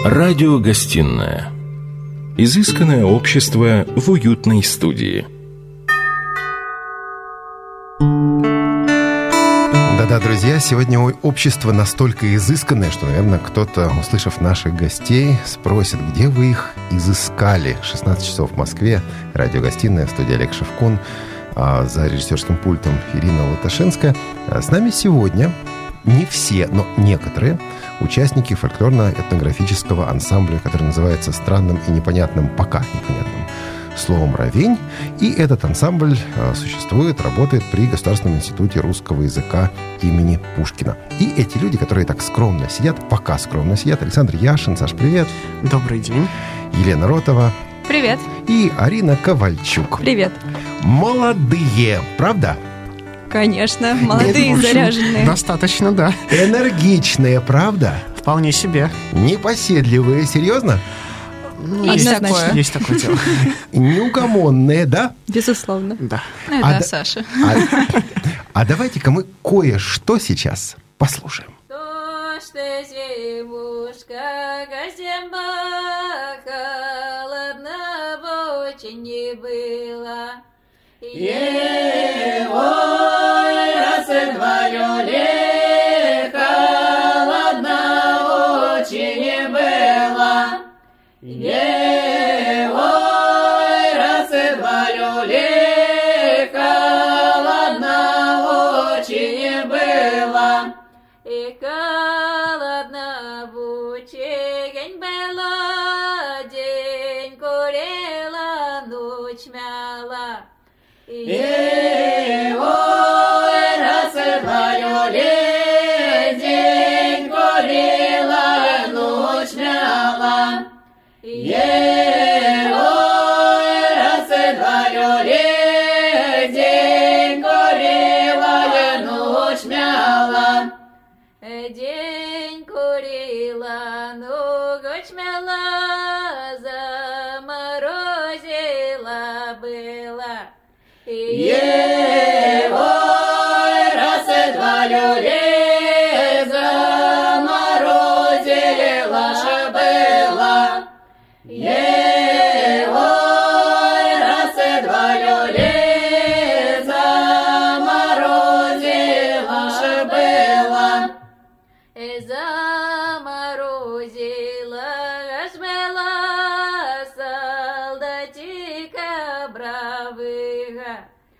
Радиогостинная. Изысканное общество в уютной студии. Да-да, друзья, сегодня общество настолько изысканное, что, наверное, кто-то, услышав наших гостей, спросит, где вы их изыскали. 16 часов в Москве, радиогостиная, студия Олег Шевкун, за режиссерским пультом Ирина Латашинская. С нами сегодня не все, но некоторые участники фольклорно-этнографического ансамбля, который называется странным и непонятным, пока непонятным словом «Ровень». И этот ансамбль существует, работает при Государственном институте русского языка имени Пушкина. И эти люди, которые так скромно сидят, пока скромно сидят: Александр Яшин. Саш, привет. Добрый день. Елена Ротова. Привет. И Арина Ковальчук. Привет. Молодые, правда? Конечно, молодые, заряженные. Достаточно, да. Энергичные, правда? Вполне себе. Непоседливые, серьезно? Однозначно. Есть такое дело. Неугомонные, да? Безусловно. Да. Да, Саша. А давайте-ка мы кое-что сейчас послушаем. Зимушка, зима холодна, очень не было. Ой, раз и два люли, холодна очень не было. Ой, раз и два люли, холодна очень не было. И холодна бучень была, день курила, ночь мяла. Ой, раз и два люли, день курила, ночь мяла. Ой, раз и два люли, день курила, ночь мяла. День курила, ночь мяла, заморозила была. Ой, раз и два люли, заморозила была. Ой, раз и два люли, заморозила была. Заморозила была солдатика бравыга.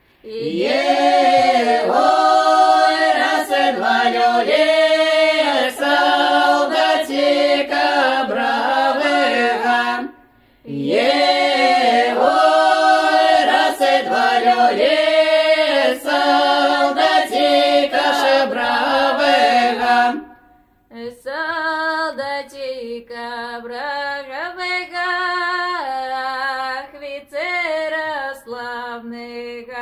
Ой, раз и два люли, солдатика бравыга. Ой, раз и два люли, солдатика бравыга. Солдатика бравыга, офицера славного.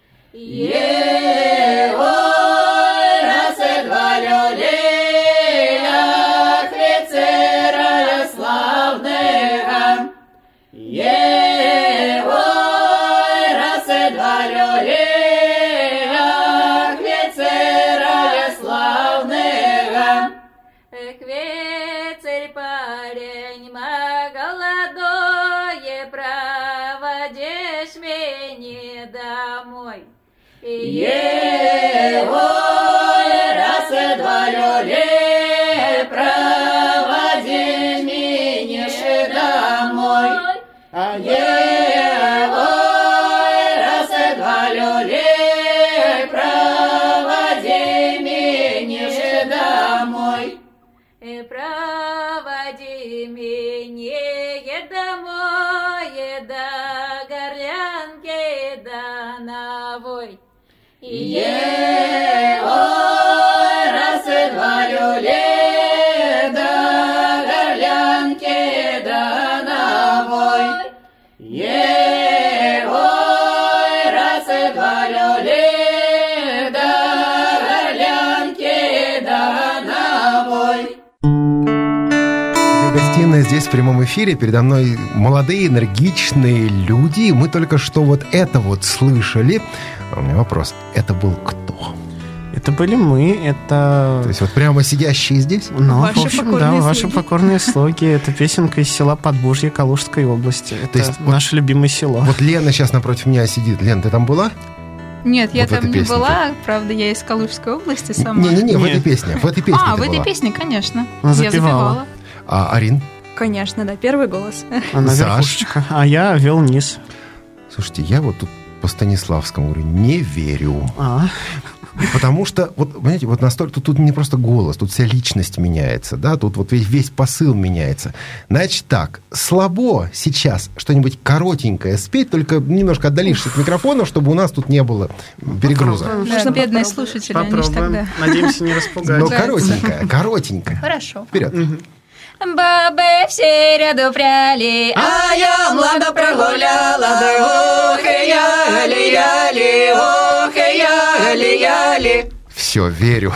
Ой, раз и два люли, офицера славного. Ой, раз и два люли, офицера славного. Квецарь парень молодое, проводишь меня домой. Ой, раз и два люли, проводишь меня домой. Ой, раз и два люли, проводи меня домой. Проводи меня домой, до горлянки, до новой. Ой, раз и два люли, до горлянки, до новой. Ой, раз и два люли, до горлянки, до новой. Гостиная здесь в прямом эфире. Передо мной молодые, энергичные люди. Мы только что вот это вот слышали. У меня вопрос. Это был кто? Это были мы, это... То есть вот прямо сидящие здесь? Ну, Ваши в общем, да, покорные ваши слуги. покорные слуги. Это песенка из села Подбужье Калужской области. Это есть вот- наше любимое село. Вот Лена сейчас напротив меня сидит. Лен, ты там была? Нет, я Вот в этой там не песне была, правда, я из Калужской области сама. Не-не-не, в Нет. этой песне. В этой песне А, ты в этой была. песне, конечно. Она Я запевала. запевала. А Арин? Конечно, да, первый голос. Она Саш. верхушечка, а я вел низ. Слушайте, я вот тут по Станиславскому говорю, не верю. Потому что, вот, понимаете, вот настолько, тут не просто голос, тут вся личность меняется, да, тут вот весь посыл меняется. Значит так, слабо сейчас что-нибудь коротенькое спеть, только немножко отдалившись от микрофона, чтобы у нас тут не было перегруза. Да, бедные слушатели, они ж тогда... Надеемся, не распугать. Но коротенькое. Хорошо. Вперед. Бабы все ряду пряли, а я млада прогуляла, да ох, яли, ох, яли. Все, верю.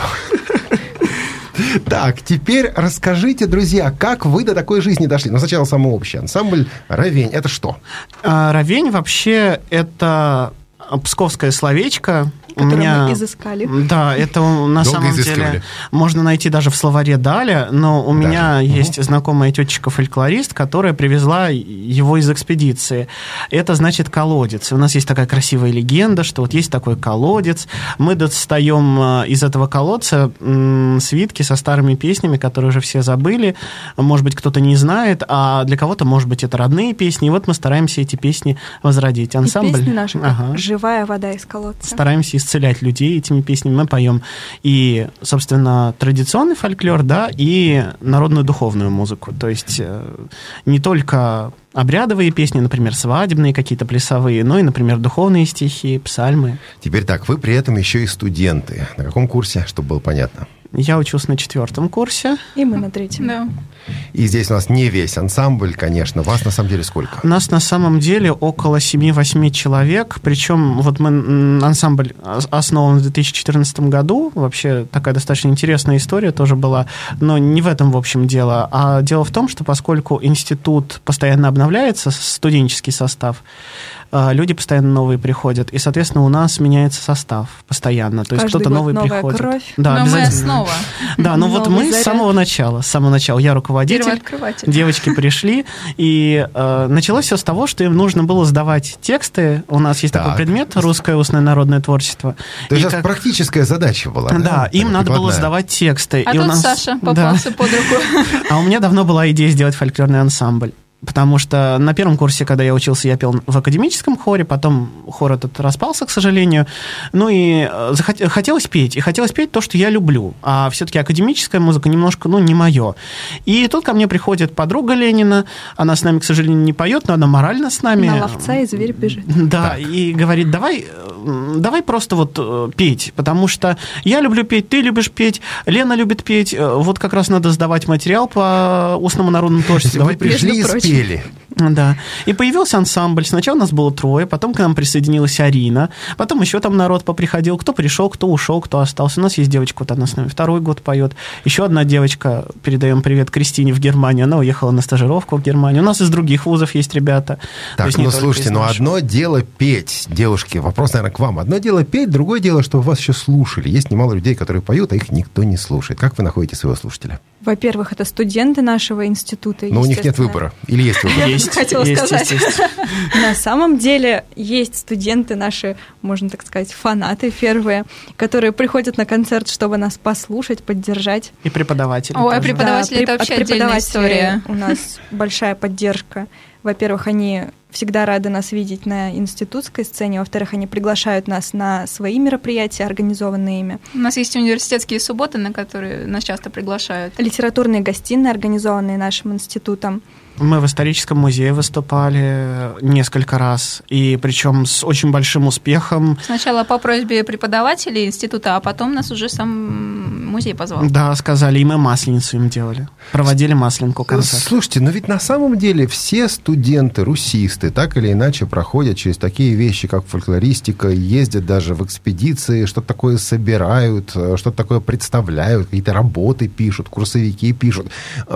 Так, теперь расскажите, друзья, как вы до такой жизни дошли? Ну, сначала самый общий ансамбль «Ровень». Это что? Ровень вообще это псковское словечко. Которое мы изыскали. Да, это на Долго самом изыскивали. деле можно найти даже в словаре Даля, но у меня есть знакомая тетечка-фольклорист, которая привезла его из экспедиции. Это значит колодец. У нас есть такая красивая легенда, что вот есть такой колодец. Мы достаем из этого колодца свитки со старыми песнями, которые уже все забыли. Может быть, кто-то не знает, а для кого-то, может быть, это родные песни. И вот мы стараемся эти песни возродить. Ансамбль. И песни наши, как живая вода из колодца. Стараемся исцелять людей этими песнями. Мы поем и, собственно, традиционный фольклор, да, и народную духовную музыку. То есть не только обрядовые песни, например, свадебные какие-то плясовые, но и, например, духовные стихи, псальмы. Теперь так, вы при этом еще и студенты. На каком курсе, чтобы было понятно? Я учусь на 4 курсе. И мы на 3. Да. И здесь у нас не весь ансамбль, конечно. Вас на самом деле сколько? У нас на самом деле около 7-8 человек. Причем вот ансамбль основан в 2014 году. Вообще такая достаточно интересная история тоже была. Но не в этом, в общем, дело. А дело в том, что поскольку институт постоянно обновляется, студенческий состав, люди постоянно новые приходят. И, соответственно, у нас меняется состав постоянно. То есть кто-то новый приходит. Кровь. Да, но обязательно. мы основа. Да, ну вот мы с самого начала. Я руководитель. Первооткрыватель. Девочки пришли, и началось все с того, что им нужно было сдавать тексты. У нас есть такой предмет «Русское устное народное творчество». То есть сейчас практическая задача была, да? Да, им надо было сдавать тексты. А и тут у нас... Саша попался под руку. А у меня давно была идея сделать фольклорный ансамбль. Потому что на первом курсе, когда я учился, я пел в академическом хоре, потом хор этот распался, к сожалению. Ну и хотелось петь. И хотелось петь то, что я люблю. А все-таки академическая музыка немножко, не мое. И тут ко мне приходит подруга Ленина. Она с нами, к сожалению, не поет, но она морально с нами. На ловца и зверь бежит. Да, Так. и говорит, давай просто вот петь. Потому что я люблю петь, ты любишь петь, Лена любит петь. Вот как раз надо сдавать материал по устному народному творчеству. Вы пришли и спели. Да. И появился ансамбль. Сначала нас было 3, потом к нам присоединилась Арина, потом еще там народ поприходил. Кто пришел, кто ушел, кто остался. У нас есть девочка, вот она с нами 2 год поет. Еще одна девочка, передаем привет Кристине в Германию, она уехала на стажировку в Германию. У нас из других вузов есть ребята. Так, слушайте, одно дело петь, девушки, вопрос, наверное, к вам. Одно дело петь, другое дело, что вас еще слушали. Есть немало людей, которые поют, а их никто не слушает. Как вы находите своего слушателя? Во-первых, это студенты нашего института. Но у них нет выбора. Или есть выбор? Есть, хотела сказать. Есть. На самом деле есть студенты наши, можно так сказать, фанаты первые, которые приходят на концерт, чтобы нас послушать, поддержать. И преподаватели. Ой, тоже. преподаватели это вообще отдельная история. У нас нас большая поддержка. Во-первых, они всегда рады нас видеть на институтской сцене. Во-вторых, они приглашают нас на свои мероприятия, организованные ими. У нас есть университетские субботы, на которые нас часто приглашают. Литературные гостиные, организованные нашим институтом. Мы в историческом музее выступали несколько раз, и причем с очень большим успехом. Сначала по просьбе преподавателей института, а потом нас уже сам музей позвал. Да, сказали, и мы масленицу им делали. Проводили масленку концерт. Слушайте, но ведь на самом деле все студенты, русисты, так или иначе проходят через такие вещи, как фольклористика, ездят даже в экспедиции, что-то такое собирают, что-то такое представляют, какие-то работы пишут, курсовики пишут.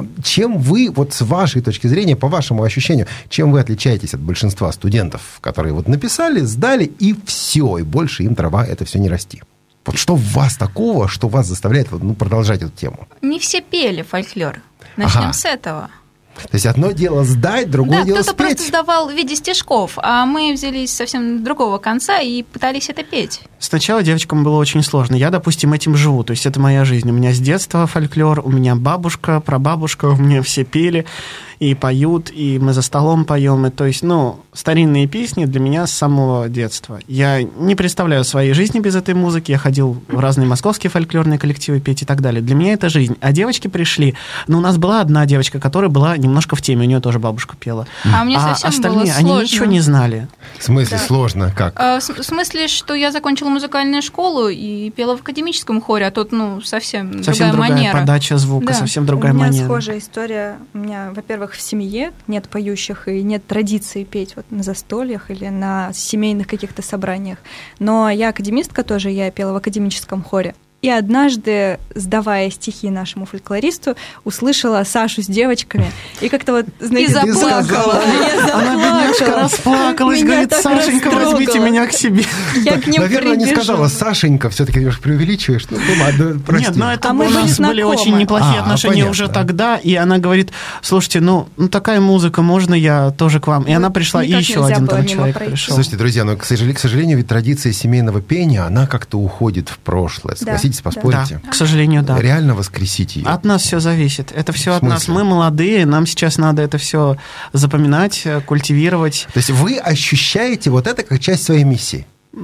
Чем вы, вот с вашей точки зрения, по вашему ощущению, чем вы отличаетесь от большинства студентов, которые вот написали, сдали, и все, и больше им трава это все не расти? Вот что в вас такого, что вас заставляет продолжать эту тему? Не все пели фольклор. Начнем с этого. То есть одно дело сдать, другое дело спеть. Да, кто-то просто сдавал в виде стишков, а мы взялись совсем другого конца и пытались это петь. Сначала девочкам было очень сложно. Я, допустим, этим живу, то есть это моя жизнь. У меня с детства фольклор, у меня бабушка, прабабушка, у меня все пели и поют, и мы за столом поем. И, то есть, старинные песни для меня с самого детства. Я не представляю своей жизни без этой музыки. Я ходил в разные московские фольклорные коллективы петь и так далее. Для меня это жизнь. А девочки пришли. У нас была одна девочка, которая была немножко в теме. У нее тоже бабушка пела. А мне совсем остальные, было сложно. Они ничего не знали. В смысле сложно? Как? В смысле, что я закончила музыкальную школу и пела в академическом хоре, а тут, совсем другая манера. Подача звука, совсем другая манера. У меня схожая история. У меня, во-первых, в семье нет поющих и нет традиции петь на застольях или на семейных каких-то собраниях. Но я академистка тоже, я пела в академическом хоре. И однажды, сдавая стихи нашему фольклористу, услышала Сашу с девочками. И как-то знаете, заплакала. Она, бедняжка, расплакалась, говорит: Сашенька, возьмите меня к себе. Я к ним Наверное, не сказала Сашенька, все-таки немножко преувеличиваешь. Ладно, прости. Нет, это у нас были очень неплохие отношения уже тогда. И она говорит: слушайте, такая музыка, можно я тоже к вам? И она пришла, и еще один там человек пришел. Слушайте, друзья, к сожалению, ведь традиция семейного пения, она как-то уходит в прошлое. Поспорите? Да, к сожалению, да. Реально воскресить ее. От нас все зависит. Это все от нас. Мы молодые, нам сейчас надо это все запоминать, культивировать. То есть вы ощущаете это как часть своей миссии?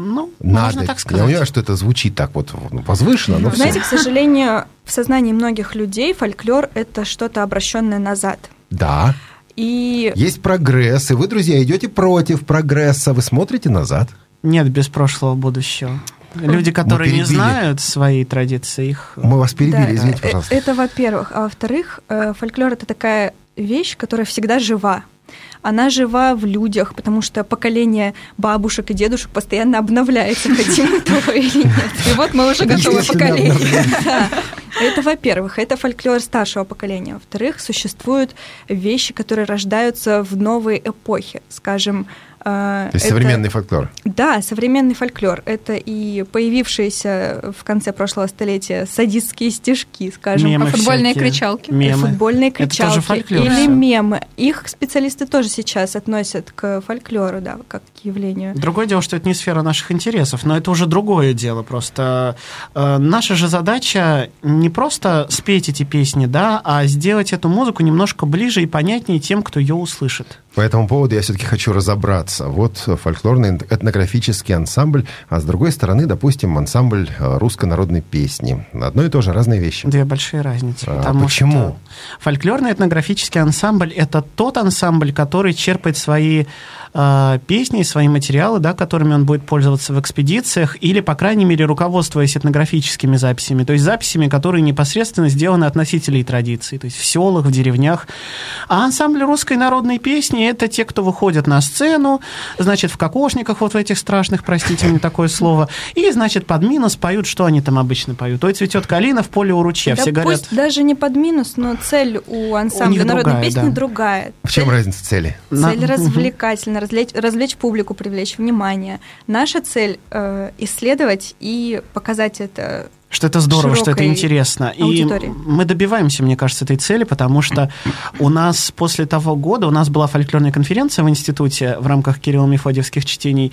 Можно так сказать. Я понимаю, что это звучит так возвышенно, но знаете, к сожалению, в сознании многих людей фольклор – это что-то обращенное назад. Да. И есть прогресс, и вы, друзья, идете против прогресса. Вы смотрите назад? Нет, без прошлого будущего. Люди, которые не знают свои традиции, их... Мы вас перебили, извините, пожалуйста. Это во-первых. А во-вторых, фольклор – это такая вещь, которая всегда жива. Она жива в людях, потому что поколение бабушек и дедушек постоянно обновляется, хотим мы того или нет. И вот мы уже готовое поколение. Это, во-первых, это фольклор старшего поколения. Во-вторых, существуют вещи, которые рождаются в новой эпохе, скажем... То есть современный фольклор? Да, современный фольклор. Это и появившиеся в конце прошлого столетия садистские стишки, скажем. Мемы футбольные кричалки. Футбольные кричалки. Это тоже фольклор. Или мемы. Их специалисты тоже сейчас относят к фольклору, да, как к явлению. Другое дело, что это не сфера наших интересов, но это уже другое дело. Просто наша же задача не просто спеть эти песни, да, а сделать эту музыку немножко ближе и понятнее тем, кто ее услышит. По этому поводу я все-таки хочу разобраться. Вот фольклорный этнографический ансамбль, а с другой стороны, допустим, ансамбль русской народной песни. Одно и то же, разные вещи. Две большие разницы. Почему? Фольклорный этнографический ансамбль – это тот ансамбль, который черпает свои песни, свои материалы, да, которыми он будет пользоваться в экспедициях, или, по крайней мере, руководствуясь этнографическими записями, то есть записями, которые непосредственно сделаны от носителей традиций, то есть в селах, в деревнях. А ансамбль русской народной песни – это те, кто выходят на сцену, значит, в кокошниках, вот в этих страшных, простите мне такое слово, и, значит, под минус поют, что они там обычно поют. Ой, цветет калина в поле у ручья. Да, все говорят... пусть даже не под минус, но цель у ансамбля народной песни другая. В чем разница цели? Цель развлекательная, развлечь публику, привлечь внимание. Наша цель исследовать и показать это. Что это здорово, что это интересно. Аудитории. И мы добиваемся, мне кажется, этой цели, потому что у нас после того года, у нас была фольклорная конференция в институте в рамках Кирилло-Мефодиевских чтений,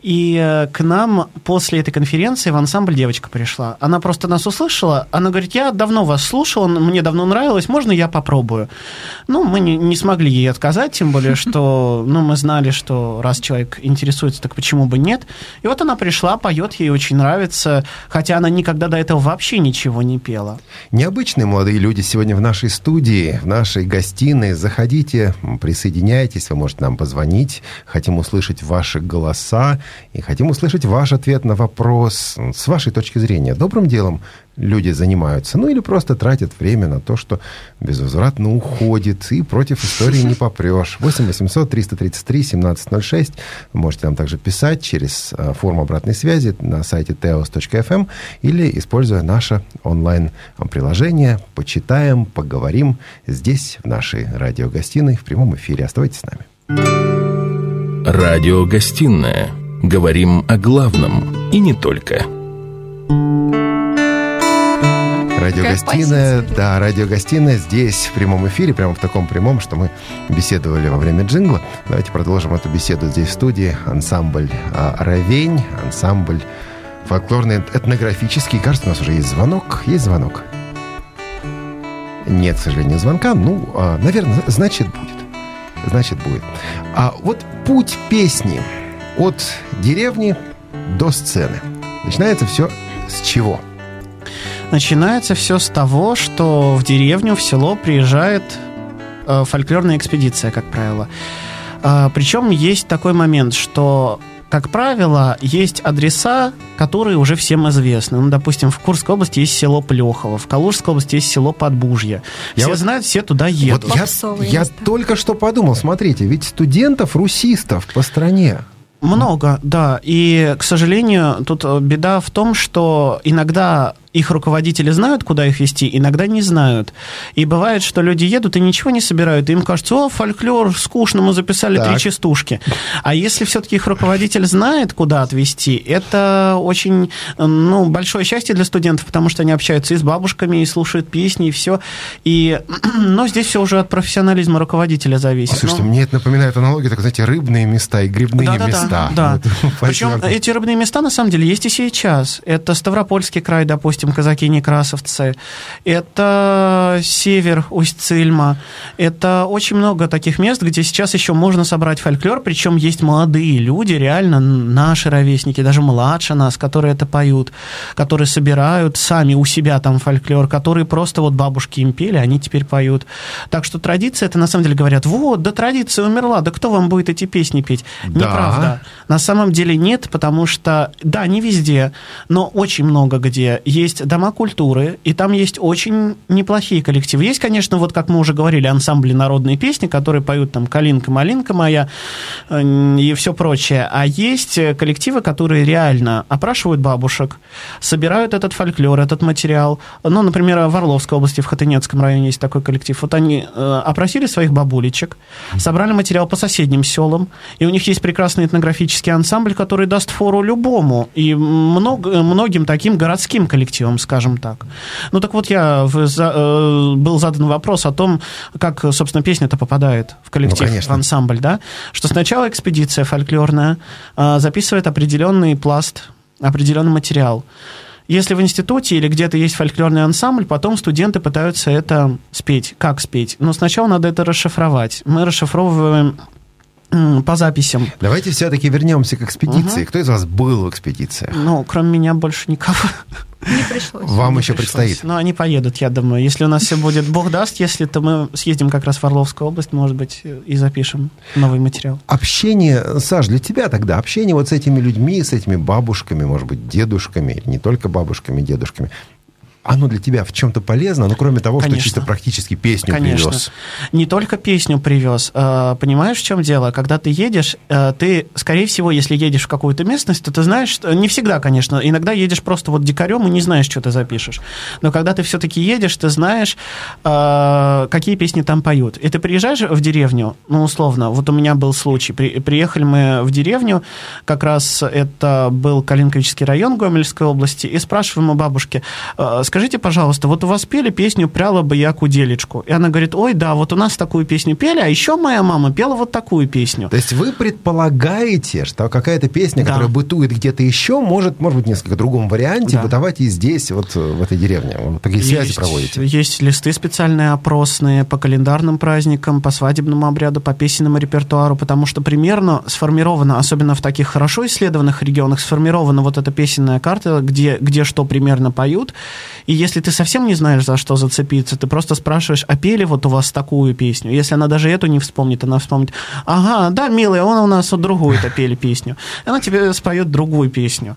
и к нам после этой конференции в ансамбль девочка пришла. Она просто нас услышала, она говорит: я давно вас слушала, мне давно нравилось, можно я попробую? Мы не смогли ей отказать, тем более, что мы знали, что раз человек интересуется, так почему бы нет? И вот она пришла, поет, ей очень нравится, хотя она никогда до этого вообще ничего не пела. Необычные молодые люди сегодня в нашей студии, в нашей гостиной. Заходите, присоединяйтесь, вы можете нам позвонить. Хотим услышать ваши голоса и хотим услышать ваш ответ на вопрос. С вашей точки зрения, добрым делом люди занимаются, или просто тратят время на то, что безвозвратно уходит, и против истории не попрешь. 8 800 333 1706. Вы можете нам также писать через форму обратной связи на сайте teos.fm или используя наше онлайн-приложение. Почитаем, поговорим здесь, в нашей радиогостиной, в прямом эфире. Оставайтесь с нами. Радиогостинная. Говорим о главном и не только. Радиогостиная, да, радиогостиная здесь в прямом эфире, прямо в таком прямом, что мы беседовали во время джингла. Давайте продолжим эту беседу здесь в студии. Ансамбль «Ровень», ансамбль фольклорный, этнографический. Кажется, у нас уже есть звонок. Есть звонок? Нет, к сожалению, звонка. Наверное, значит, будет. Значит, будет. А вот путь песни от деревни до сцены. Начинается все с чего? Начинается все с того, что в деревню, в село приезжает фольклорная экспедиция, как правило. Причем есть такой момент, что, как правило, есть адреса, которые уже всем известны. Допустим, в Курской области есть село Плехово, в Калужской области есть село Подбужье. Все знают, все туда едут. Вот я только что подумал, смотрите, ведь студентов, русистов по стране много, да. И, к сожалению, тут беда в том, что иногда их руководители знают, куда их везти, иногда не знают. И бывает, что люди едут и ничего не собирают. И им кажется, фольклор, скучно, мы записали 3 частушки. А если все-таки их руководитель знает, куда отвезти, это очень большое счастье для студентов, потому что они общаются и с бабушками, и слушают песни, и все. Но здесь все уже от профессионализма руководителя зависит. Слушайте, мне это напоминает аналогию, так, знаете, рыбные места и грибные места. Да. Причем эти рыбные места, на самом деле, есть и сейчас. Это Ставропольский край, допустим, Казаки-Некрасовцы, это север Усть-Цильма, это очень много таких мест, где сейчас еще можно собрать фольклор, причем есть молодые люди, реально наши ровесники, даже младше нас, которые это поют, которые собирают сами у себя там фольклор, которые просто бабушки им пели, они теперь поют. Так что традиция, это на самом деле говорят, традиция умерла, да кто вам будет эти песни петь? Да. Неправда. На самом деле нет, потому что, да, не везде, но очень много где есть дома культуры, и там есть очень неплохие коллективы. Есть, конечно, как мы уже говорили, ансамбли народной песни, которые поют там «Калинка, малинка моя» и все прочее. А есть коллективы, которые реально опрашивают бабушек, собирают этот фольклор, этот материал. Например, в Орловской области, в Хотынецком районе есть такой коллектив. Они опросили своих бабулечек, собрали материал по соседним селам, и у них есть прекрасный этнографический ансамбль, который даст фору любому и многим таким городским коллективам, скажем так. Так вот, был задан вопрос о том, как, собственно, песня-то попадает в коллектив, в ансамбль, да? Что сначала экспедиция фольклорная записывает определенный пласт, определенный материал. Если в институте или где-то есть фольклорный ансамбль, потом студенты пытаются это спеть. Как спеть? Сначала надо это расшифровать. Мы расшифровываем по записям. Давайте все-таки вернемся к экспедиции. Кто из вас был в экспедиции? Кроме меня больше никого. Не пришлось. Вам еще предстоит. Они поедут, я думаю. Если у нас все будет, Бог даст, если, то мы съездим как раз в Орловскую область, может быть, и запишем новый материал. Общение, Саш, для тебя тогда, общение с этими людьми, с этими бабушками, может быть, дедушками, не только бабушками, дедушками, оно для тебя в чем-то полезно, кроме того, Конечно. что чисто практически песню привез. Не только песню привез. Понимаешь, в чем дело? Когда ты едешь, ты, скорее всего, если едешь в какую-то местность, то ты знаешь, что не всегда, конечно, иногда едешь просто дикарем и не знаешь, что ты запишешь. Но когда ты все-таки едешь, ты знаешь, какие песни там поют. И ты приезжаешь в деревню, условно, у меня был случай, приехали мы в деревню, как раз это был Калинковический район Гомельской области, и спрашиваем у бабушки: скажите, пожалуйста, у вас пели песню «Пряла бы я куделечку». И она говорит: ой, да, у нас такую песню пели, а еще моя мама пела такую песню. То есть вы предполагаете, что какая-то песня, которая бытует где-то еще, может быть, в несколько другом варианте бытовать и здесь, в этой деревне. Такие связи проводите. Есть листы специальные опросные по календарным праздникам, по свадебному обряду, по песенному репертуару, потому что примерно сформирована, особенно в таких хорошо исследованных регионах, сформирована эта песенная карта, где что примерно поют. И если ты совсем не знаешь, за что зацепиться, ты просто спрашиваешь: а пели у вас такую песню? Если она даже эту не вспомнит, она вспомнит: ага, да, милая, он у нас другую-то пели песню. И она тебе споет другую песню.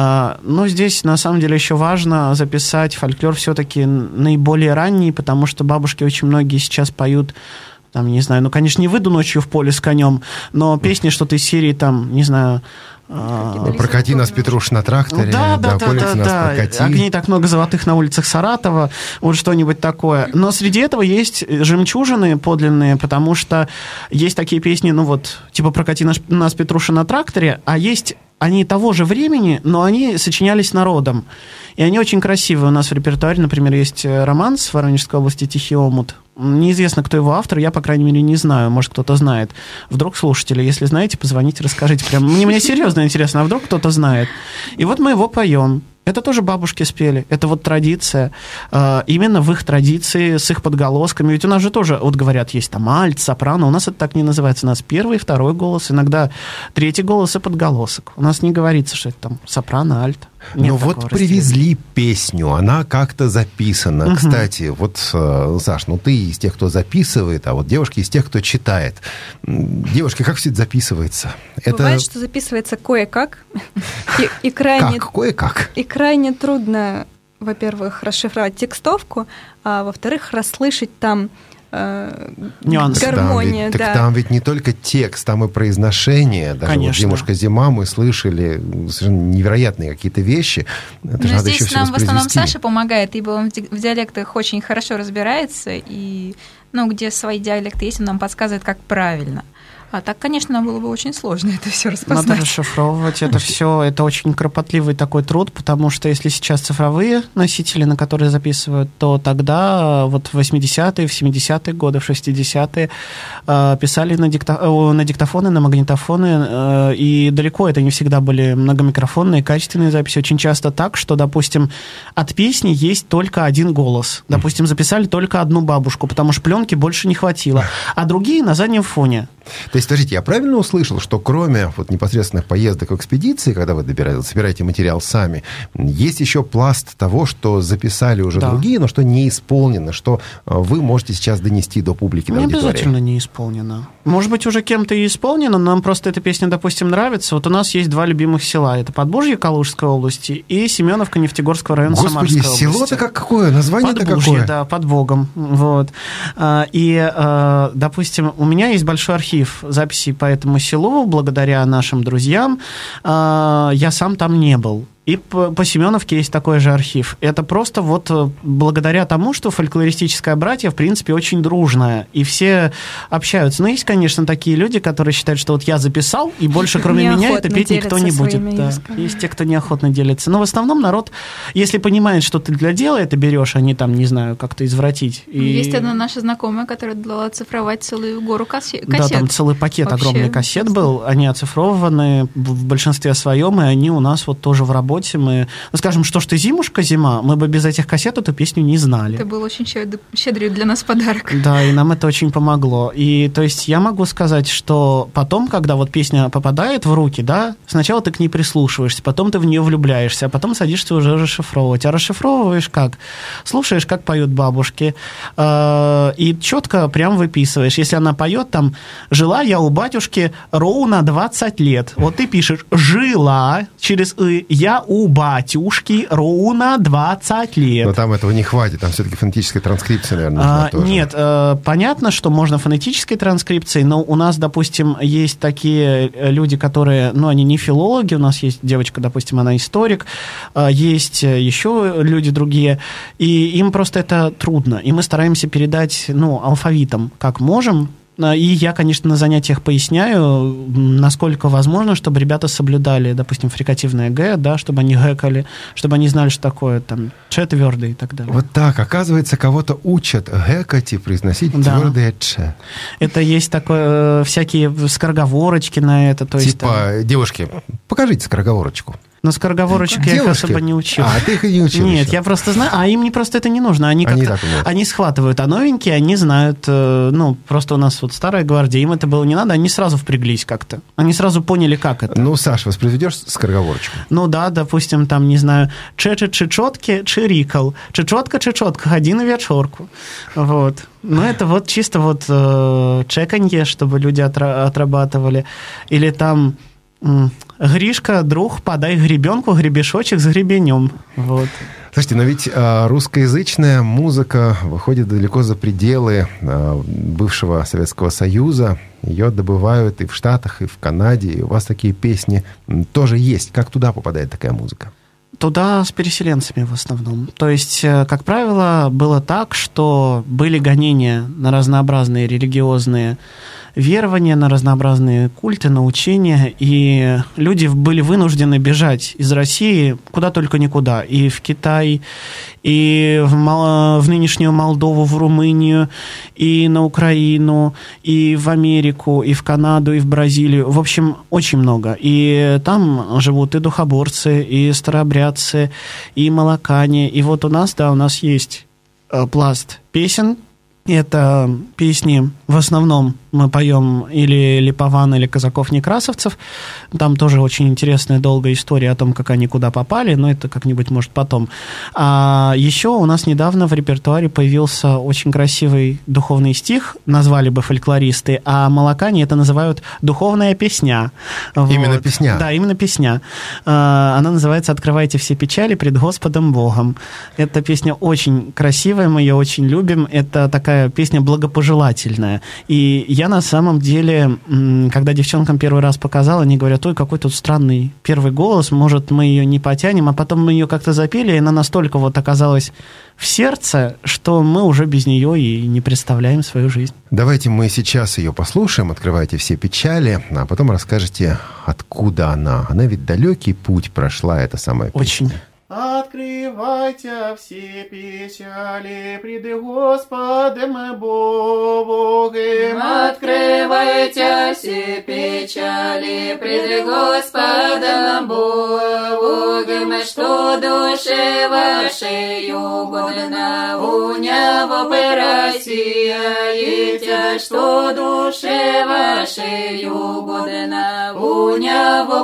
Но здесь, на самом деле, еще важно записать фольклор все-таки наиболее ранний, потому что бабушки очень многие сейчас поют, не знаю, конечно, не «Выйду ночью в поле с конем», но песни что-то из серии, не знаю, Прокати нас, Петруш, на тракторе. Да. Прокати. Огней так много золотых на улицах Саратова. Вот что-нибудь такое. Но среди этого есть жемчужины подлинные, потому что есть такие песни, типа «Прокати нас, Петруша, на тракторе», а есть они того же времени, но они сочинялись народом. И они очень красивые. У нас в репертуаре, например, есть романс в Воронежской области «Тихий омут». Неизвестно, кто его автор, я, по крайней мере, не знаю. Может, кто-то знает. Вдруг слушатели, если знаете, позвоните, расскажите. Прям мне серьезно интересно, а вдруг кто-то знает. И вот мы его поем. Это тоже бабушки спели. Это вот традиция. Именно в их традиции, с их подголосками. Ведь у нас же тоже, вот говорят, есть там альт, сопрано. У нас это так не называется. У нас первый, второй голос, иногда третий голос и подголосок. У нас не говорится, что это там сопрано, альт. Ну вот привезли песню, она как-то записана. Кстати, вот, Саш, ты из тех, кто записывает, а вот девушки из тех, кто читает. Девушки, как все это записывается? Бывает, что записывается кое-как. И крайне... Как? Кое-как? И крайне трудно, во-первых, расшифровать текстовку, а во-вторых, расслышать там нюансы. Гармония, так там ведь не только текст, там и произношение. Даже вот «Зимушка, зима» мы слышали совершенно невероятные какие-то вещи. Это же надо еще все нам в основном воспроизвести. Саша помогает, ибо он в диалектах очень хорошо разбирается, и где свои диалекты есть, он нам подсказывает, как правильно. А так, конечно, нам было бы очень сложно это все распознать. Надо расшифровывать это все. Это очень кропотливый такой труд, потому что если сейчас цифровые носители, на которые записывают, то тогда вот в 80-е, в 70-е годы, в 60-е писали на диктофоны, на магнитофоны, и далеко это не всегда были многомикрофонные, качественные записи. Очень часто так, что, допустим, от песни есть только один голос. Допустим, записали только одну бабушку, потому что пленки больше не хватило, а другие на заднем фоне. То есть, скажите, я правильно услышал, что кроме вот непосредственных поездок в экспедиции, когда вы собираете материал сами, есть еще пласт того, что записали уже другие, но что не исполнено, что вы можете сейчас донести до публики, до аудитории? Не обязательно не исполнено. Может быть, уже кем-то и исполнено, но нам просто эта песня, допустим, нравится. Вот у нас есть два любимых села. Это Подбужье Калужской области и Семеновка Нефтегорского района Самарской области. Село-то какое? Название-то какое? Да, под Богом. Вот. И, допустим, у меня есть большой архив записей по этому селу, благодаря нашим друзьям. Я сам там не был. И по Семеновке есть такой же архив. Это просто вот благодаря тому, что фольклористическое братье, в принципе, очень дружное, и все общаются. Но есть, конечно, такие люди, которые считают, что вот я записал, и больше кроме меня это петь никто не будет. Да. Есть те, кто неохотно делится. Но в основном народ, если понимает, что ты для дела это берешь, а не там, не знаю, как-то извратить. Есть одна наша знакомая, которая дала оцифровать целую гору кассет. Да, там целый пакет огромный кассет был. Они оцифрованы в большинстве своем, и они у нас вот тоже в работе. Мы, скажем, что ж ты «Зимушка, зима», мы бы без этих кассет эту песню не знали. Это был очень щедрый для нас подарок. Да, и нам это очень помогло. И то есть я могу сказать, что потом, когда вот песня попадает в руки, да, сначала ты к ней прислушиваешься, потом ты в нее влюбляешься, а потом садишься уже расшифровывать. А расшифровываешь как? Слушаешь, как поют бабушки, и четко прям выписываешь. Если она поет там «Жила я у батюшки ровно 20 лет». Вот ты пишешь «Жила» через «и», «Я у батюшки ровно 20 лет». Но там этого не хватит, там все-таки фонетическая транскрипция, наверное, нужна тоже. Нет, понятно, что можно фонетической транскрипцией, но у нас, допустим, есть такие люди, которые, они не филологи, у нас есть девочка, допустим, она историк, есть еще люди другие, и им просто это трудно, и мы стараемся передать, алфавитом, как можем. И я, конечно, на занятиях поясняю, насколько возможно, чтобы ребята соблюдали, допустим, фрикативное «г», да, чтобы они гэкали, чтобы они знали, что такое там «ч» твердый и так далее. Вот так, оказывается, кого-то учат гэкать и произносить твердое «ч». Это есть такое, всякие скороговорочки на это. То есть, девушки, покажите скороговорочку. Но скороговорочек я их особо не учил. А, ты их и не учил. Нет, еще. Я просто знаю, а им просто это не нужно. Они схватывают, а новенькие, они знают, просто у нас вот старая гвардия, им это было не надо, они сразу впряглись как-то. Они сразу поняли, как это. Саша, воспроизведешь скороговорочку? Да, допустим, там, не знаю, чечетки, чирикал, чечетка, ходи на вечерку. Вот. Это вот чисто чеканье, чтобы люди отрабатывали. Или там Гришка, друг, подай гребенку, гребешочек с гребенем. Вот. Слушайте, но ведь русскоязычная музыка выходит далеко за пределы бывшего Советского Союза. Ее добывают и в Штатах, и в Канаде. И у вас такие песни тоже есть. Как туда попадает такая музыка? Туда с переселенцами в основном. То есть, как правило, было так, что были гонения на разнообразные религиозные верования, на разнообразные культы, на учения, и люди были вынуждены бежать из России куда только никуда. И в Китай, и в нынешнюю Молдову, в Румынию, и на Украину, и в Америку, и в Канаду, и в Бразилию. В общем, очень много. И там живут и духоборцы, и старообрядцы, и молокане. И вот у нас есть пласт песен. Это песни, в основном мы поем или Липован, или казаков-некрасовцев. Там тоже очень интересная долгая история о том, как они куда попали, но это как-нибудь, может, потом. А еще у нас недавно в репертуаре появился очень красивый духовный стих, назвали бы фольклористы, а молокане это называют «духовная песня». Именно вот. песня? Да, именно песня. Она называется «Открывайте все печали пред Господом Богом». Эта песня очень красивая, мы ее очень любим. Это такая песня благопожелательная. И я на самом деле, когда девчонкам первый раз показал, они говорят: ой, какой тут странный первый голос, может, мы ее не потянем, а потом мы ее как-то запели, и она настолько вот оказалась в сердце, что мы уже без нее и не представляем свою жизнь. Давайте мы сейчас ее послушаем, «Открывайте все печали», а потом расскажете, откуда она. Она ведь далекий путь прошла, эта самая песня. Очень. Открывайте все печали пред Господом Богом. Открывайте все печали пред Господом Богом, что душе вашей угодно у Него просияете, что душе вашей угодно у Него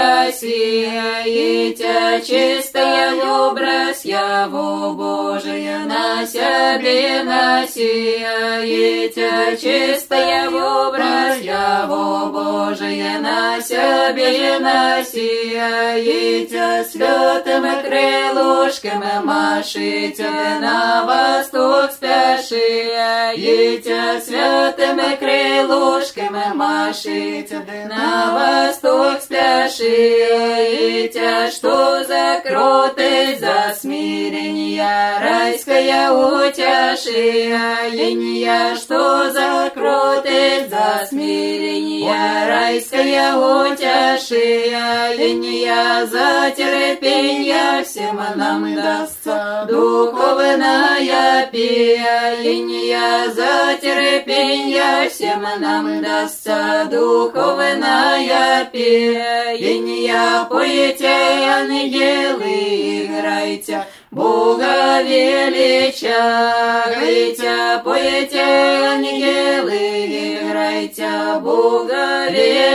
просияете, чистая образ Его Божия на себе насияете, чистая образ Его Божия на себе насияете, святым крылышком машите, на восток спешите, святым крылышком машите, на восток спешите, что закрутить за смирение райское утешение, что закрутить за смирение райское утешение, за терпение всем нам дастся духовное пение, за терпение всем нам дастся духовное пение, пойте, ангелы, играйте, Бога величайте, пойте, ангелы, играйте, Бога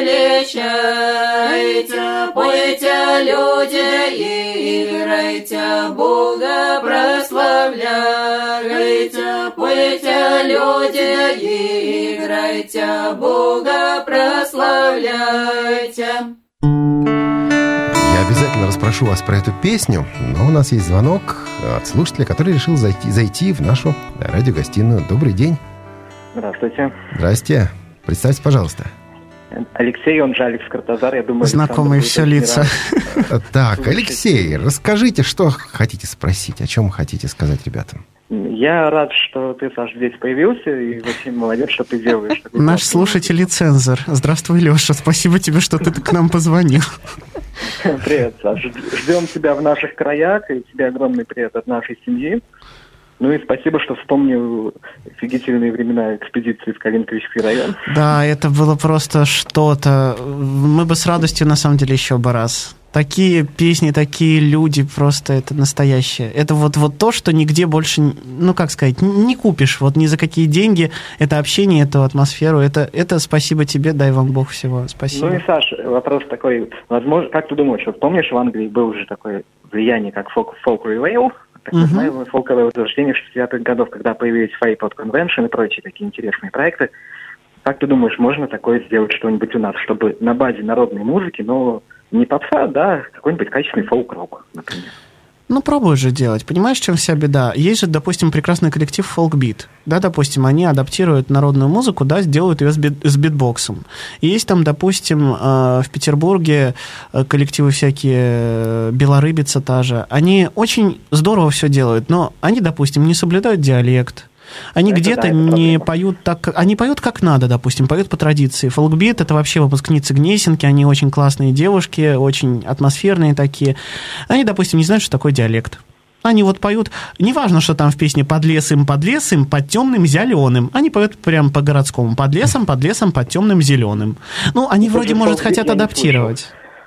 величайте, пойте, люди, играйте, Бога прославляйте, пойте, люди, играйте, Бога прославляйте. Я обязательно расспрошу вас про эту песню, но у нас есть звонок от слушателя, который решил зайти в нашу радиогостиную. Добрый день. Здравствуйте. Здрасте. Представьте, пожалуйста. Алексей, он же Алекс Картазар, я думаю... Знакомые все лица. Так, Алексей, расскажите, что хотите спросить, о чем хотите сказать ребятам? Я рад, что ты, Саш, здесь появился, и очень молодец, что ты делаешь. Наш слушатель и цензор. Здравствуй, Леша, спасибо тебе, что ты к нам позвонил. Привет, Саш. Ждем тебя в наших краях, и тебе огромный привет от нашей семьи. Ну и спасибо, что вспомнил офигительные времена экспедиции в Калинковичский район. Да, это было просто что-то. Мы бы с радостью, на самом деле, еще бы раз. Такие песни, такие люди, просто это настоящее. Это вот то, что нигде больше, ну, как сказать, не купишь. Вот ни за какие деньги. Это общение, эту атмосферу. Это спасибо тебе, дай вам Бог всего. Спасибо. Ну и, Саш, вопрос такой. Возможно, как ты думаешь, вот помнишь, в Англии было уже такое влияние, как folk-ревейл? Так называемое фолковое возрождение 60-х годов, когда появились Fairport Convention и прочие такие интересные проекты. Как ты думаешь, можно такое сделать что-нибудь у нас, чтобы на базе народной музыки, но не попса, да, какой-нибудь качественный фолк-рок, например? Ну, пробуй же делать. Понимаешь, в чем вся беда? Есть же, допустим, прекрасный коллектив «Фолкбит». Да, допустим, они адаптируют народную музыку, да, сделают ее с битбоксом. И есть там, допустим, в Петербурге коллективы всякие, «Белорыбица» та же. Они очень здорово все делают, но они, допустим, не соблюдают диалект. Они это где-то не поют так, они поют как надо, допустим, поют по традиции. Фолкбит — это вообще выпускницы Гнесинки, они очень классные девушки, очень атмосферные такие. Они, допустим, не знают, что такое диалект. Они вот поют, неважно, что там в песне под лесом, под темным зеленым. Они поют прям по-городскому, под лесом, под темным зеленым. Ну, они вроде, может, хотят адаптировать.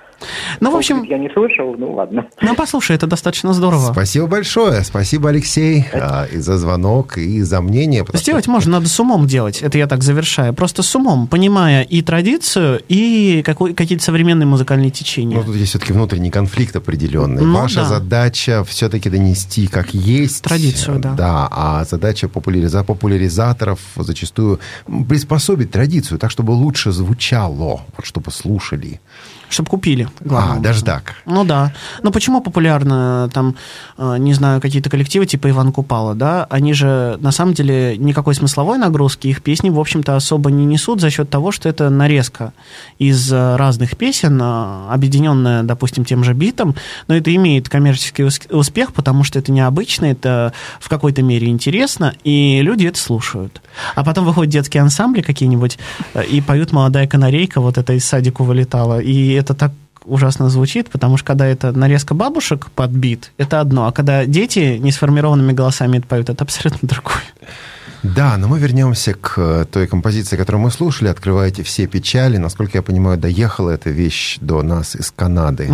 Ну, в общем... Я не слышал, ну ладно. Ну, послушай, это достаточно здорово. Спасибо большое. Спасибо, Алексей, и за звонок, и за мнение. Сделать можно, надо с умом делать. Это я так завершаю. Просто с умом, понимая и традицию, и какие-то современные музыкальные течения. Ну, тут есть все-таки внутренний конфликт определенный. Ну, ваша задача все-таки донести как есть. Традицию, да. Да, а задача популяризаторов зачастую приспособить традицию так, чтобы лучше звучало, чтобы слушали. Чтобы купили. Главное. Даже так. Ну да. Но почему популярны там, не знаю, какие-то коллективы типа Иван Купала, да? Они же, на самом деле, никакой смысловой нагрузки их песни, в общем-то, особо не несут за счет того, что это нарезка из разных песен, объединенная, допустим, тем же битом, но это имеет коммерческий успех, потому что это необычно, это в какой-то мере интересно, и люди это слушают. А потом выходят детские ансамбли какие-нибудь и поют «Молодая канарейка», вот это из садика вылетала, и это так ужасно звучит, потому что когда это нарезка бабушек под бит, это одно, а когда дети несформированными голосами это поют, это абсолютно другое. Да, но мы вернемся к той композиции, которую мы слушали. «Открывайте все печали». Насколько я понимаю, доехала эта вещь до нас из Канады.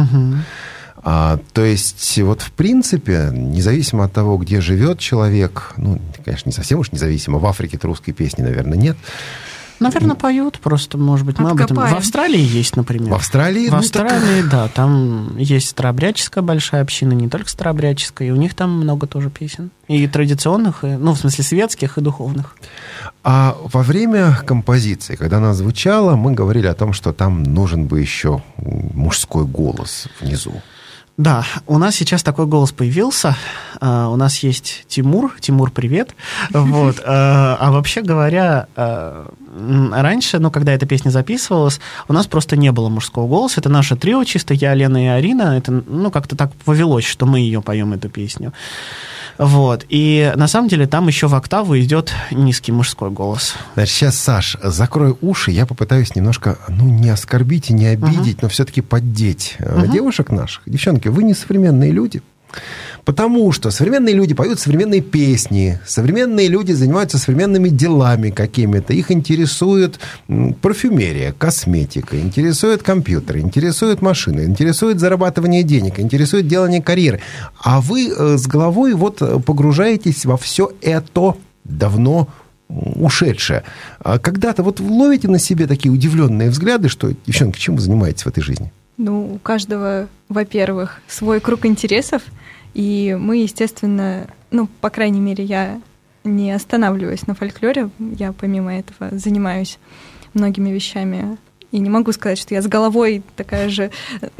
То есть, вот в принципе, независимо от того, где живет человек, ну, конечно, не совсем уж независимо, в Африке-то русской песни, наверное, нет. Наверное, поют, просто, может быть, мы об этом... В Австралии есть, например. В Австралии? В Австралии, да, там есть старообрядческая большая община, не только старообрядческая, и у них там много тоже песен. И традиционных, ну, в смысле, светских и духовных. А во время композиции, когда она звучала, мы говорили о том, что там нужен бы еще мужской голос внизу. Да, у нас сейчас такой голос появился. У нас есть Тимур. Тимур, привет. Вот. А вообще говоря, раньше, ну, когда эта песня записывалась, у нас просто не было мужского голоса. Это наше трио чисто, я, Лена и Арина. Это, ну, как-то так повелось, что мы ее поем, эту песню. Вот. И на самом деле там еще в октаву идет низкий мужской голос. Значит, сейчас, Саш, закрой уши, я попытаюсь немножко, ну, не оскорбить и не обидеть, но все-таки поддеть девушек наших. Девчонки, вы не современные люди. Потому что современные люди поют современные песни, современные люди занимаются современными делами какими-то. Их интересует парфюмерия, косметика, интересует компьютеры, интересует машины, интересует зарабатывание денег, интересует делание карьеры. А вы с головой вот погружаетесь во все это давно ушедшее. А когда-то вот ловите на себе такие удивленные взгляды, что, девчонки, чем вы занимаетесь в этой жизни? Ну, у каждого, во-первых, свой круг интересов, и мы, естественно, ну, по крайней мере, я не останавливаюсь на фольклоре, я помимо этого занимаюсь многими вещами, и не могу сказать, что я с головой такая же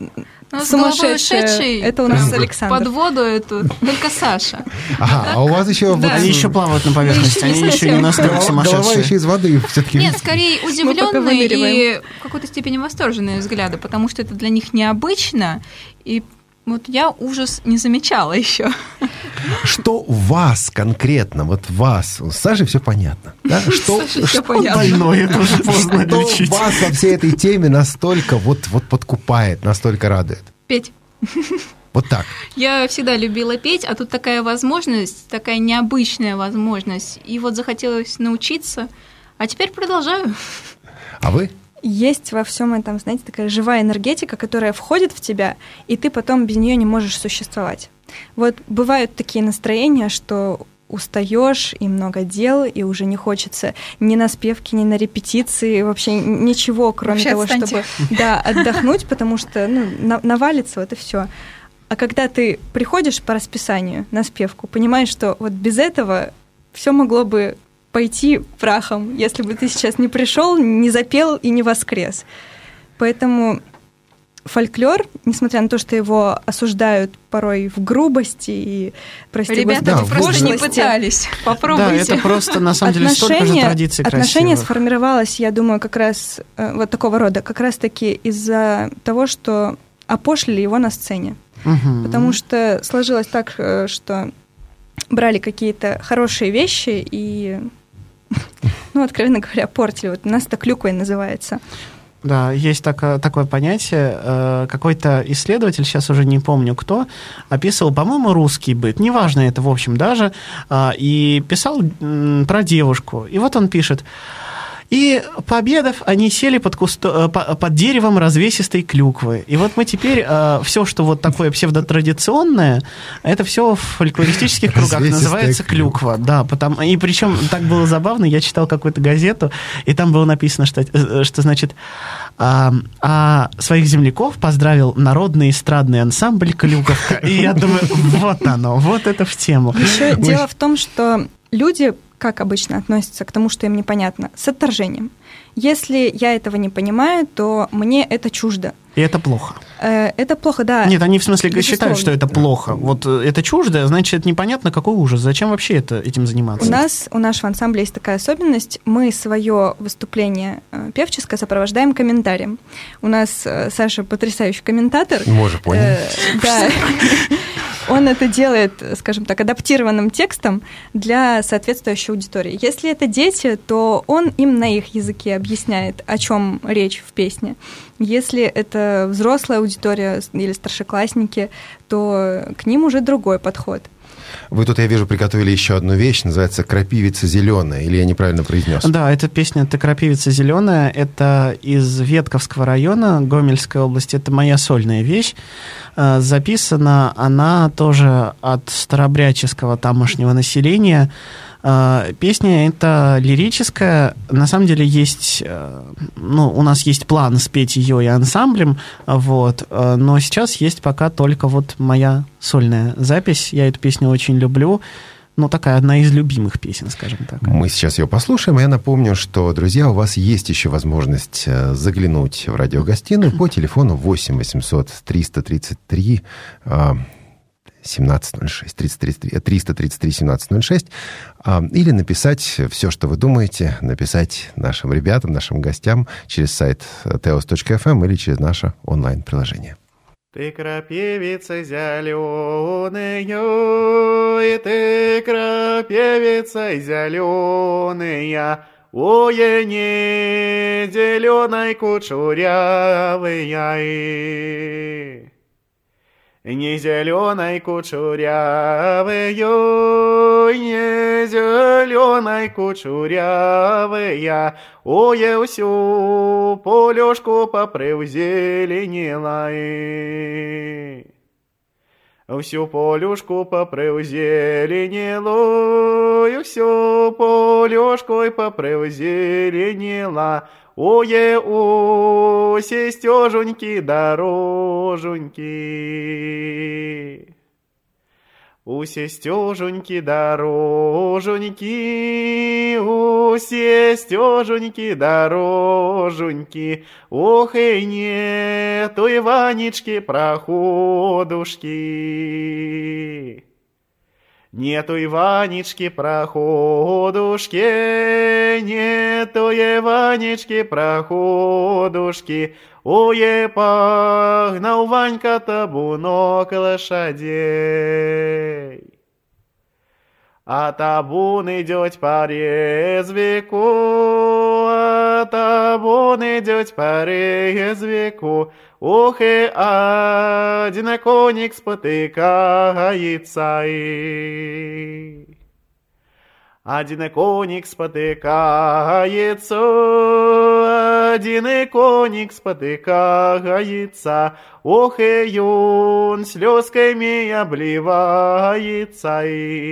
сумасшедшая. Это у нас Александр. Под воду это только Саша. Ага, а у вас еще... Да. Они еще плавают на поверхности, они еще не настолько сумасшедшие. Голова еще из воды все-таки. Нет, скорее удивленные и в какой-то степени восторженные взгляды, потому что это для них необычно, и вот я ужас не замечала еще. Что вас конкретно, вот вас, с Сашей все понятно, да? Что больное, это уже поздно лечить. Что вас во всей этой теме настолько вот подкупает, настолько радует? Петь. Вот так. Я всегда любила петь, а тут такая возможность, такая необычная возможность, и вот захотелось научиться, а теперь продолжаю. А вы? Есть во всем этом, знаете, такая живая энергетика, которая входит в тебя, и ты потом без нее не можешь существовать. Вот бывают такие настроения, что устаешь, и много дел, и уже не хочется ни на спевки, ни на репетиции, вообще ничего, кроме вообще того, чтобы отдохнуть, потому что навалится, вот и все. А когда ты приходишь по расписанию на спевку, понимаешь, что вот без этого все могло бы пойти прахом, если бы ты сейчас не пришел, не запел и не воскрес. Поэтому фольклор, несмотря на то, что его осуждают порой в грубости и, прости Ребята, господи, вы просто не пошлости. пытались. Попробуйте. Да, это просто, на самом деле, столько же традиций красивых. Отношение сформировалось, я думаю, как раз вот такого рода, как раз-таки из-за того, что опошлили его на сцене. Потому что сложилось так, что брали какие-то хорошие вещи и, ну, откровенно говоря, портили. Вот у нас это клюквой называется. Да, есть такое понятие. Какой-то исследователь, сейчас уже не помню кто, описывал, по-моему, русский быт. Неважно это, в общем, даже. И писал про девушку. И вот он пишет: и, пообедав, они сели под деревом развесистой клюквы. И вот мы теперь все, что вот такое псевдотрадиционное, это все в фольклористических кругах называется клюква. Да, и причем так было забавно, я читал какую-то газету, и там было написано, что значит, своих земляков поздравил народный эстрадный ансамбль «Клюковка». И я думаю, вот оно, вот это в тему. Еще дело в том, что люди, как обычно, относятся к тому, что им непонятно, с отторжением. Если я этого не понимаю, то мне это чуждо. И это плохо. Это плохо, да. Нет, они в смысле безусловно считают, что это плохо. Вот это чуждо, значит, непонятно, какой ужас. Зачем вообще этим заниматься? У нашего ансамбля есть такая особенность. Мы свое выступление певческое сопровождаем комментарием. У нас Саша потрясающий комментатор. Мы уже поняли. Да. Он это делает, скажем так, адаптированным текстом для соответствующей аудитории. Если это дети, то он им на их языке объясняет, о чем речь в песне. Если это взрослая аудитория или старшеклассники, то к ним уже другой подход. Вы тут, я вижу, приготовили еще одну вещь, называется «Крапивица зеленая», или я неправильно произнес? Да, эта песня «Ты крапивица зеленая», это из Ветковского района Гомельской области, это моя сольная вещь. Записана она тоже от старообрядческого тамошнего населения. Песня эта лирическая. На самом деле есть, у нас есть план спеть ее и ансамблем, вот, но сейчас есть пока только вот моя сольная запись. Я эту песню очень люблю. Такая одна из любимых песен, скажем так. Мы сейчас ее послушаем. Я напомню, что, друзья, у вас есть еще возможность заглянуть в радиогостиную по телефону 8 800 333 1706, 333 1706, или написать все, что вы думаете, написать нашим ребятам, нашим гостям через сайт teos.fm или через наше онлайн-приложение. Ты крапивица зеленая, и ты крапивица зеленая, ой, не зеленой кучерявая. Не зеленой кучерявой, не зеленой кучерявая, ой, всю полюшку попривзеленила. Всю полюшку попривзеленила, всю полюшку попривзеленила. Ое, о, сестеженьки, дороженьки. У сестеженьки, дороженьки, у сестеженьки, дороженьки. Ох, и нету Иванечки проходушки. Нету Иванечки проходушки, нету Иванечки проходушки. Ой, погнал Ванька табунок лошадей. А табун идет по резвику, а табун идет по резвику. Ох, и один коник спотыкается. Один коник спотыкается, один коник спотыкается. Ох, и он слезками обливается.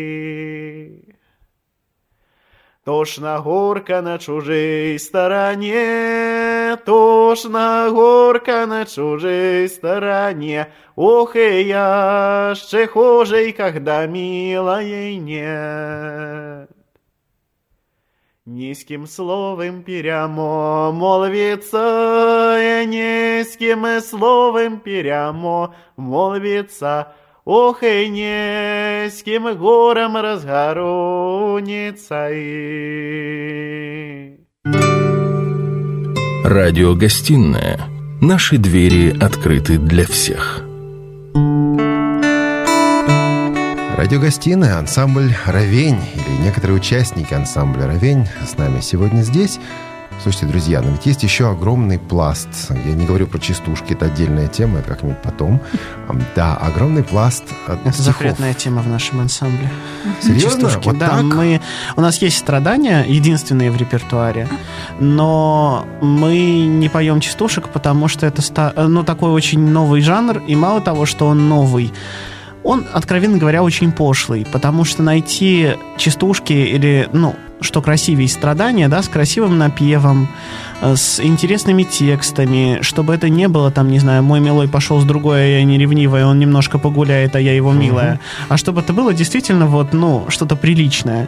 Тошна горка на чужой стороне, тошна горка на чужой стороне. Ох, и я ще хожей, когда милой нет. Низким словом прямо молвится, низким словом прямо молвится, ох, и низким гором разгоронится. Радиогостинная. Наши двери открыты для всех. Радиогостиная, ансамбль «Ровень» или некоторые участники ансамбля «Ровень» с нами сегодня здесь. Слушайте, друзья, но ведь есть еще огромный пласт. Я не говорю про частушки, это отдельная тема, это как-нибудь потом. Да, огромный пласт это стихов. Запретная тема в нашем ансамбле. Серьезно? Частушки, вот да, так? У нас есть страдания, единственные в репертуаре, но мы не поем частушек, потому что это такой очень новый жанр, и мало того, что он новый, он, откровенно говоря, очень пошлый, потому что найти частушки или, что красивее страдания, да, с красивым напевом, с интересными текстами, чтобы это не было, там, не знаю, мой милой пошел с другой, а я не ревнивая, он немножко погуляет, а я его милая, а чтобы это было действительно что-то приличное.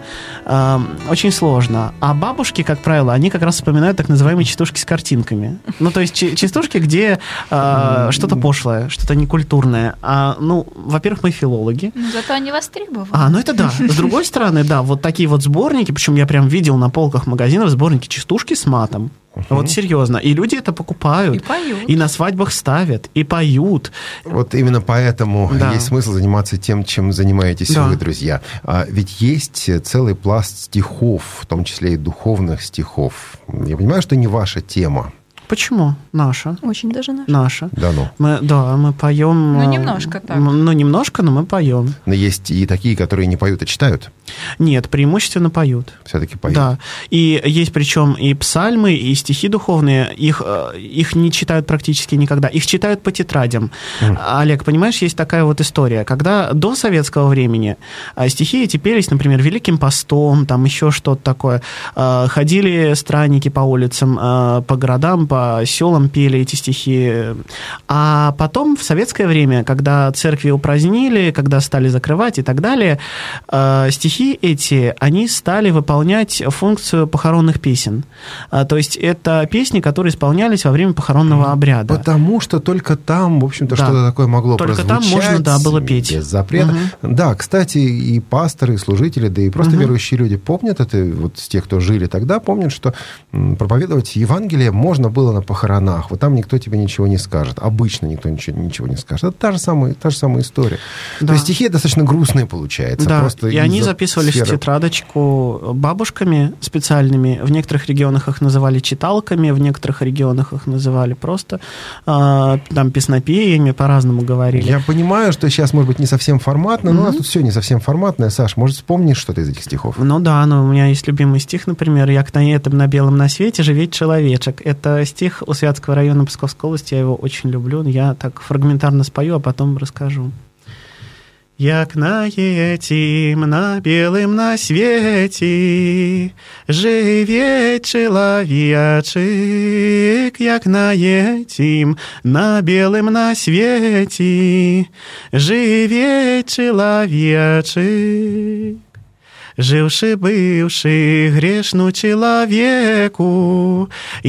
Очень сложно. А бабушки, как правило, они как раз вспоминают так называемые частушки с картинками. То есть частушки, где что-то пошлое, что-то некультурное. Во-первых, мы филологи. Зато они востребованы. Это да. С другой стороны, да, вот такие вот сборники, причем я прям видел на полках магазинов сборники частушки с матом. Вот серьезно. И люди это покупают. И поют. И на свадьбах ставят. И поют. Вот именно поэтому есть смысл заниматься тем, чем занимаетесь вы, друзья. Ведь есть целый пласт стихов, в том числе и духовных стихов. Я понимаю, что не ваша тема. Почему? Наша. Очень даже наша. Наша. Да, мы поем... немножко так. Немножко, но мы поем. Но есть и такие, которые не поют, а читают? Нет, преимущественно поют. Все-таки поют. Да. И есть причем и псальмы, и стихи духовные. Их не читают практически никогда. Их читают по тетрадям. Олег, понимаешь, есть такая вот история. Когда до советского времени стихи эти пелись, например, Великим постом, там еще что-то такое. Ходили странники по улицам, по городам, по селам пели эти стихи. А потом, в советское время, когда церкви упразднили, когда стали закрывать и так далее, стихи эти, они стали выполнять функцию похоронных песен. То есть это песни, которые исполнялись во время похоронного обряда. Потому что только там, в общем-то, что-то такое могло прозвучать. Только там можно, было петь. Без запрета. Да, кстати, и пасторы, и служители, да и просто верующие люди помнят это, вот с тех, кто жили тогда, помнят, что проповедовать Евангелие можно было на похоронах. Вот там никто тебе ничего не скажет. Обычно никто ничего не скажет. Это та же самая история. Да. То есть стихи достаточно грустные получаются. Да, просто и они записывались в тетрадочку бабушками специальными. В некоторых регионах их называли читалками, в некоторых регионах их называли просто там песнопениями, по-разному говорили. Я понимаю, что сейчас, может быть, не совсем форматно, но у нас тут все не совсем форматное. Саш, может, вспомнишь что-то из этих стихов? У меня есть любимый стих, например, «Як на этом на белом на свете живет человечек». Это стих у Святского района Псковской области, я его очень люблю. Я так фрагментарно спою, а потом расскажу. Як на етім на белым на свете живет человечек, як на етім на белым на свете живет человечек. Живши-бывши грешну человеку,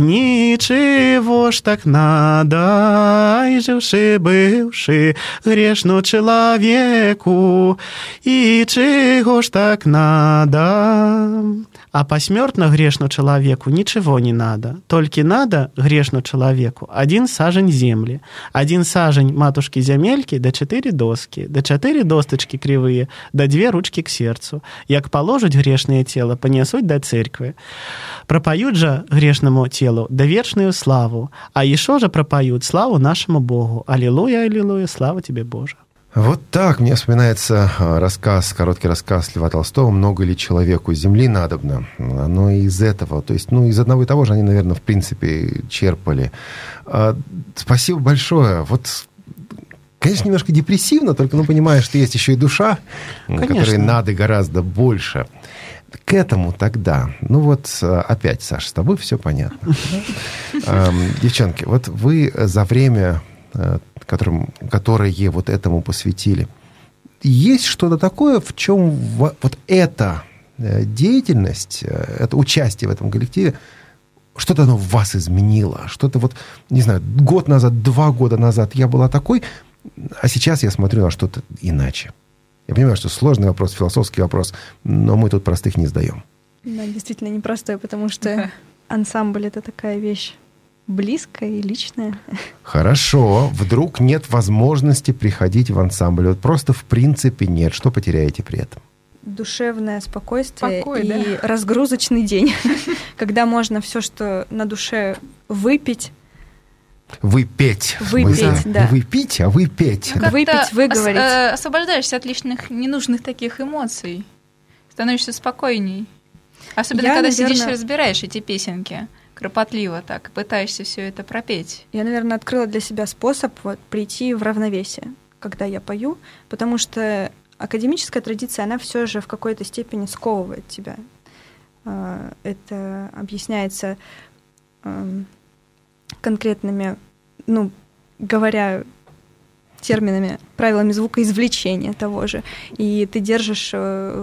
ничего ж так надо. И живши-бывши грешну человеку, и чего ж так надо. А посмертно грешну человеку ничего не надо. Только надо грешну человеку 1 сажень земли, 1 сажень матушки-земельки, да 4 доски, да 4 досточки кривые, да 2 ручки к сердцу. Як положить грешное тело, понесуть до церкви. Пропоют же грешному телу да вечную славу, а еще же пропоют славу нашему Богу. Аллилуйя, аллилуйя, слава тебе, Боже. Вот так мне вспоминается короткий рассказ Льва Толстого «Много ли человеку земли надобно?». Оно из этого, то есть, из одного и того же они, наверное, в принципе, черпали. Спасибо большое. Вот, конечно, немножко депрессивно, только, понимаешь, что есть еще и душа, которой надо гораздо больше. К этому тогда, опять, Саша, с тобой все понятно. Девчонки, вот вы за время, которое вот этому посвятили, есть что-то такое, в чем вот это деятельность, это участие в этом коллективе, что-то оно в вас изменило, что-то вот, не знаю, год назад, 2 года назад я была такой, а сейчас я смотрю на что-то иначе. Я понимаю, что сложный вопрос, философский вопрос, но мы тут простых не сдаем. Да, действительно непростой, потому что ансамбль — это такая вещь близкая и личная. Хорошо. Вдруг нет возможности приходить в ансамбль. Вот просто в принципе нет. Что потеряете при этом? Душевное спокойствие Покой, и разгрузочный день, когда можно все, что на душе, выпить. Выпить, да. Не выпить, а выпить. Ну, выпить, выговорить. Освобождаешься от лишних ненужных таких эмоций. Становишься спокойней. Особенно, когда сидишь и разбираешь эти песенки. Кропотливо так, пытаешься все это пропеть. Я, наверное, открыла для себя способ прийти в равновесие, когда я пою, потому что академическая традиция, она все же в какой-то степени сковывает тебя. Это объясняется конкретными, говоря терминами, правилами звукоизвлечения того же. И ты держишь...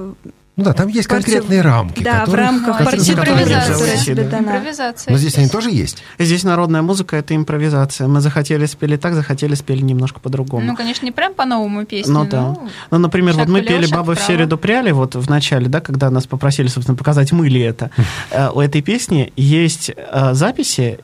там есть конкретные рамки. Да, в рамках импровизация. Но здесь они тоже есть? Здесь народная музыка — это импровизация. Мы захотели спели так, захотели спели немножко по-другому. Конечно, не прям по-новому песню. Например, вот мы пели «Бабы в середу пряли» вот в начале, да, когда нас попросили, собственно, показать, мы ли это. У этой песни есть записи,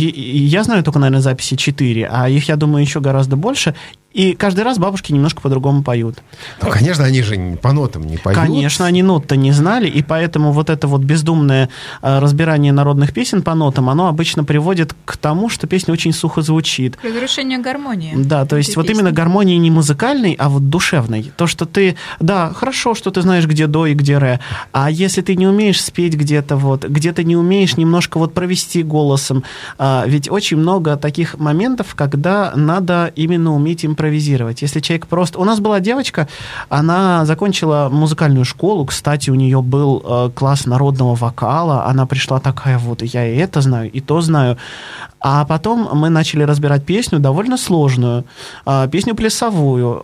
я знаю только, наверное, записи 4, а их, я думаю, еще гораздо больше. И каждый раз бабушки немножко по-другому поют. Конечно, они же по нотам не поют. Конечно, они нот-то не знали, и поэтому вот это вот бездумное разбирание народных песен по нотам, оно обычно приводит к тому, что песня очень сухо звучит. К разрушению гармонии. Да, то есть вот именно гармонии не музыкальной, а вот душевной. То, что ты, да, хорошо, что ты знаешь, где до и где ре, а если ты не умеешь спеть где-то где-то не умеешь немножко провести голосом, ведь очень много таких моментов, когда надо именно уметь импровизировать. Если человек просто... У нас была девочка, она закончила музыкальную школу, кстати, у нее был класс народного вокала, она пришла такая я и это знаю, и то знаю. А потом мы начали разбирать песню довольно сложную, песню плясовую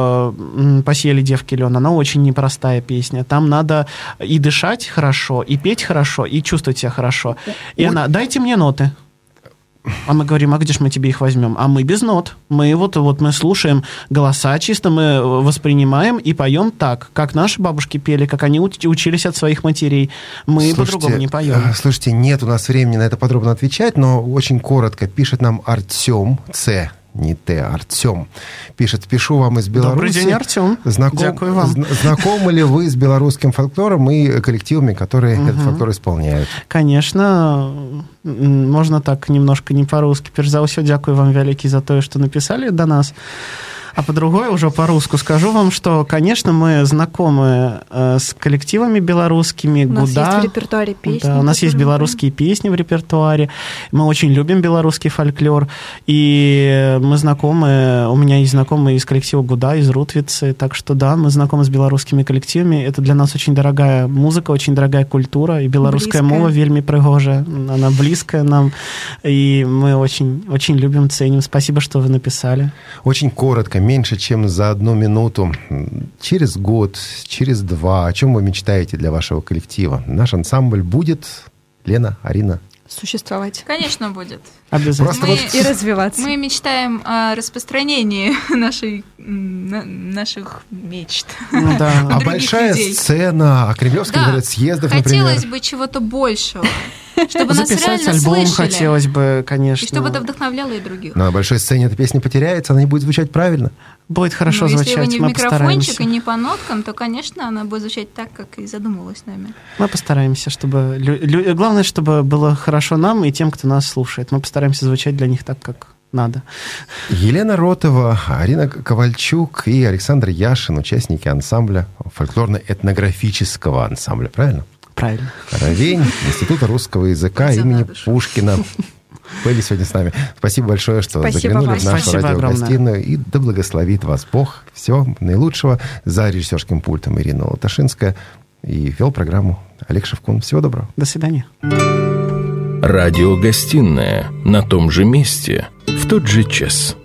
«Посеяли девки лен», она очень непростая песня. Там надо и дышать хорошо, и петь хорошо, и чувствовать себя хорошо. И она: «Дайте мне ноты». А мы говорим: а где же мы тебе их возьмем? А мы без нот. Мы мы слушаем голоса чисто, мы воспринимаем и поем так, как наши бабушки пели, как они учились от своих матерей. Мы по-другому не поем. Слушайте, нет у нас времени на это подробно отвечать, но очень коротко пишет нам Артем Ц. Не Т, Артем. Пишет: пишу вам из Беларуси. Добрый день, Артем. Дякую вам. Знакомы ли вы с белорусским фольклором и коллективами, которые этот фольклор исполняют? Конечно, можно так немножко не по-русски. Перш за ўсё, дякую вам великий за то, что написали до нас. А по-другой, уже по-русски скажу вам, что, конечно, мы знакомы с коллективами белорусскими. У нас есть в репертуаре песни. Да, у нас есть белорусские песни в репертуаре. Мы очень любим белорусский фольклор. И мы знакомы, у меня есть знакомые из коллектива «Гуда», из Рутвицы. Так что да, мы знакомы с белорусскими коллективами. Это для нас очень дорогая музыка, очень дорогая культура. И белорусская мова вельми пригожая. Она близкая нам. И мы очень, очень любим, ценим. Спасибо, что вы написали. Очень коротко, меньше, чем за 1 минуту. Через год, через 2, о чем вы мечтаете для вашего коллектива? Наш ансамбль будет, Лена, Арина? Существовать. Конечно, будет. Обязательно. И развиваться. Мы мечтаем о распространении наших мечт. А большая сцена, а Кремлевский съездов, например? Хотелось бы чего-то большего. Чтобы нас записать реально альбом слышали. Хотелось бы, конечно. И чтобы это вдохновляло и других. Но на большой сцене эта песня потеряется, она не будет звучать правильно. Будет хорошо звучать, если вы не в мы микрофончик постараемся. и не по ноткам, то, конечно, она будет звучать так, как и задумывалась нами. Мы постараемся, чтобы... Главное, чтобы было хорошо нам и тем, кто нас слушает. Мы постараемся звучать для них так, как надо. Елена Ротова, Арина Ковальчук и Александр Яшин, участники ансамбля, фольклорно-этнографического ансамбля, правильно? Правильно. Равень Института русского языка имени Пушкина были сегодня с нами. Спасибо большое, что заглянули в нашу радиогостиную. И да благословит вас Бог. Всего наилучшего. За режиссерским пультом Ирина Латашинская. И вел программу Олег Шевкун. Всего доброго. До свидания. Радиогостиная на том же месте, в тот же час.